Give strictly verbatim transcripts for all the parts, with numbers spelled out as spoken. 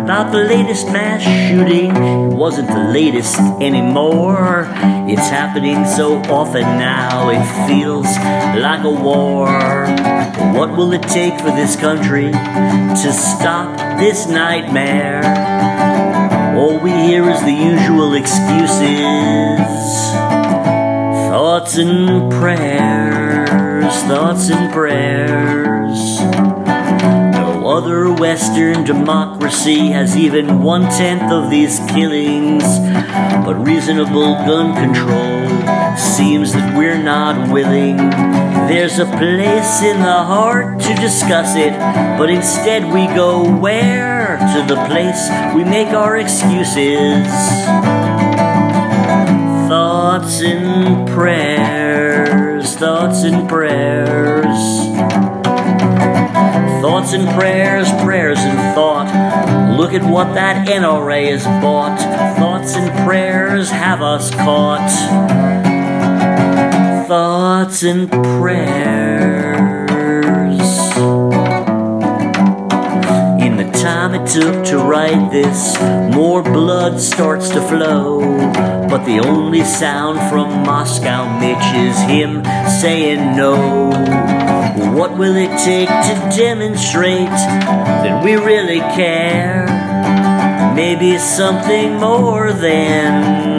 about the latest mass shooting. It wasn't the latest anymore. It's happening so often now, it feels like a war. What will it take for this country to stop this nightmare? All we hear is the usual excuses. Thoughts and prayers, thoughts and prayers. No other Western democracy has even one-tenth of these killings. But reasonable gun control seems that we're not willing. There's a place in the heart to discuss it, but instead we go where? To the place we make our excuses. Thoughts and prayers, thoughts and prayers. Thoughts and prayers, prayers and thought. Look at what that N R A has bought. Thoughts and prayers have us caught. Thoughts and prayers. In the time it took to write this, more blood starts to flow. But the only sound from Moscow, Mitch, is him saying no. What will it take to demonstrate that we really care? Maybe something more than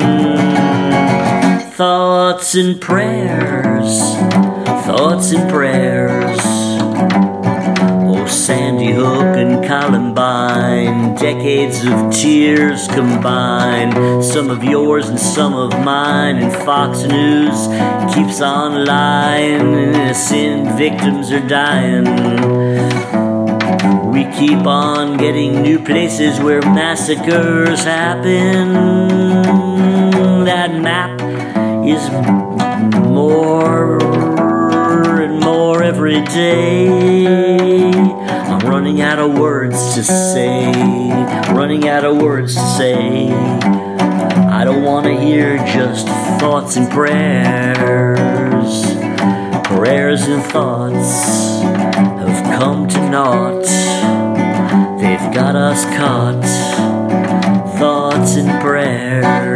thoughts and prayers, thoughts and prayers. Oh, Sandy Hook and Columbine, decades of tears combined. Some of yours and some of mine, and Fox News keeps on lying. Innocent victims are dying. We keep on getting new places where massacres happen. That map is more and more every day. I'm running out of words to say, running out of words to say. I don't want to hear just thoughts and prayers. Prayers and thoughts have come to naught. They've got us caught. Thoughts and prayers.